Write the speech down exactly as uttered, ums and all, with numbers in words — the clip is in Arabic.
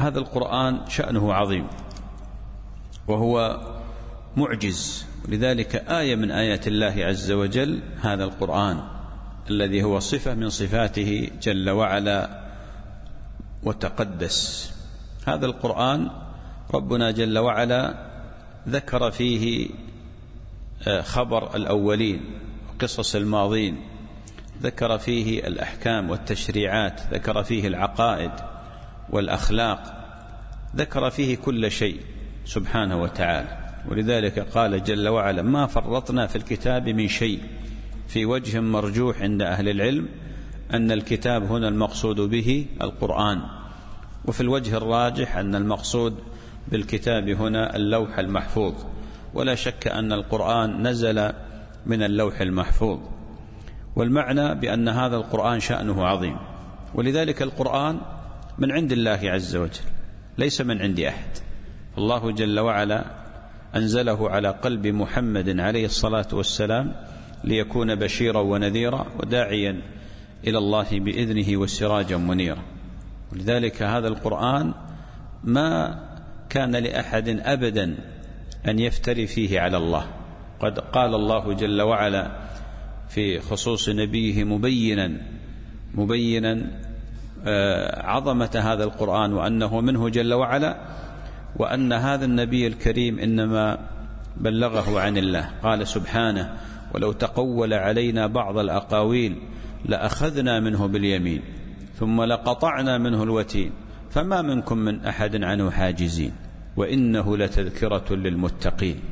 هذا القرآن شأنه عظيم وهو معجز، لذلك آية من آيات الله عز وجل هذا القرآن الذي هو صفة من صفاته جل وعلا وتقدس. هذا القرآن ربنا جل وعلا ذكر فيه خبر الأولين وقصص الماضين، ذكر فيه الأحكام والتشريعات، ذكر فيه العقائد والأخلاق، ذكر فيه كل شيء سبحانه وتعالى. ولذلك قال جل وعلا: ما فرطنا في الكتاب من شيء. في وجه مرجوح عند أهل العلم أن الكتاب هنا المقصود به القرآن، وفي الوجه الراجح أن المقصود بالكتاب هنا اللوح المحفوظ، ولا شك أن القرآن نزل من اللوح المحفوظ، والمعنى بأن هذا القرآن شأنه عظيم. ولذلك القرآن من عند الله عز وجل ليس من عند أحد. الله جل وعلا أنزله على قلب محمد عليه الصلاة والسلام ليكون بشيرا ونذيرا وداعيا إلى الله بإذنه وسراجا منيرا. ولذلك هذا القرآن ما كان لأحد أبدا أن يفتري فيه على الله. قد قال الله جل وعلا في خصوص نبيه مبينا مبينا عظمة هذا القرآن وأنه منه جل وعلا، وأن هذا النبي الكريم إنما بلغه عن الله. قال سبحانه: ولو تقول علينا بعض الأقاويل لأخذنا منه باليمين ثم لقطعنا منه الوتين فما منكم من أحد عنه حاجزين وإنه لتذكرة للمتقين.